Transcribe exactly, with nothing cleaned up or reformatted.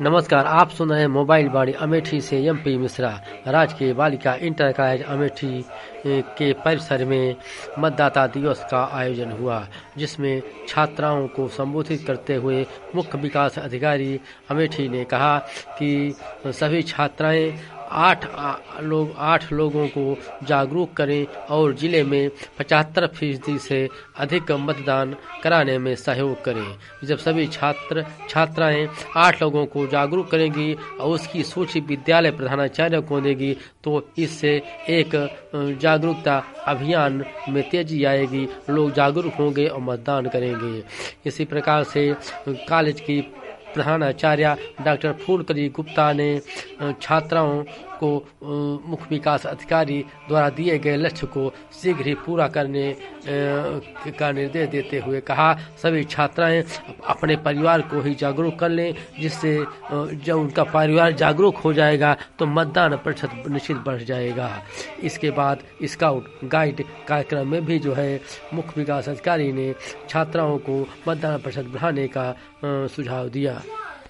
नमस्कार, आप सुन रहे हैं मोबाइल वाणी अमेठी से एमपी मिश्रा। राजकीय बालिका इंटर कॉलेज अमेठी के परिसर में मतदाता दिवस का आयोजन हुआ, जिसमें छात्राओं को संबोधित करते हुए मुख्य विकास अधिकारी अमेठी ने कहा कि सभी छात्राएं आठ लोग आठ लोगों को जागरूक करें और जिले में पचहत्तर फीसदी से अधिक मतदान कराने में सहयोग करें। जब सभी छात्र छात्राएं आठ लोगों को जागरूक करेंगी और उसकी सूची विद्यालय प्रधानाचार्य को देगी तो इससे एक जागरूकता अभियान में तेजी आएगी, लोग जागरूक होंगे और मतदान करेंगे। इसी प्रकार से कॉलेज की प्रधानाचार्य डॉक्टर फूलकली गुप्ता ने छात्राओं को मुख्य विकास अधिकारी द्वारा दिए गए लक्ष्य को शीघ्र ही पूरा करने का निर्देश देते हुए कहा, सभी छात्राएं अपने परिवार को ही जागरूक कर लें, जिससे जब उनका परिवार जागरूक हो जाएगा तो मतदान प्रतिशत निश्चित बढ़ जाएगा। इसके बाद स्काउट गाइड कार्यक्रम में भी जो है मुख्य विकास अधिकारी ने छात्राओं को मतदान प्रतिशत बढ़ाने का सुझाव दिया।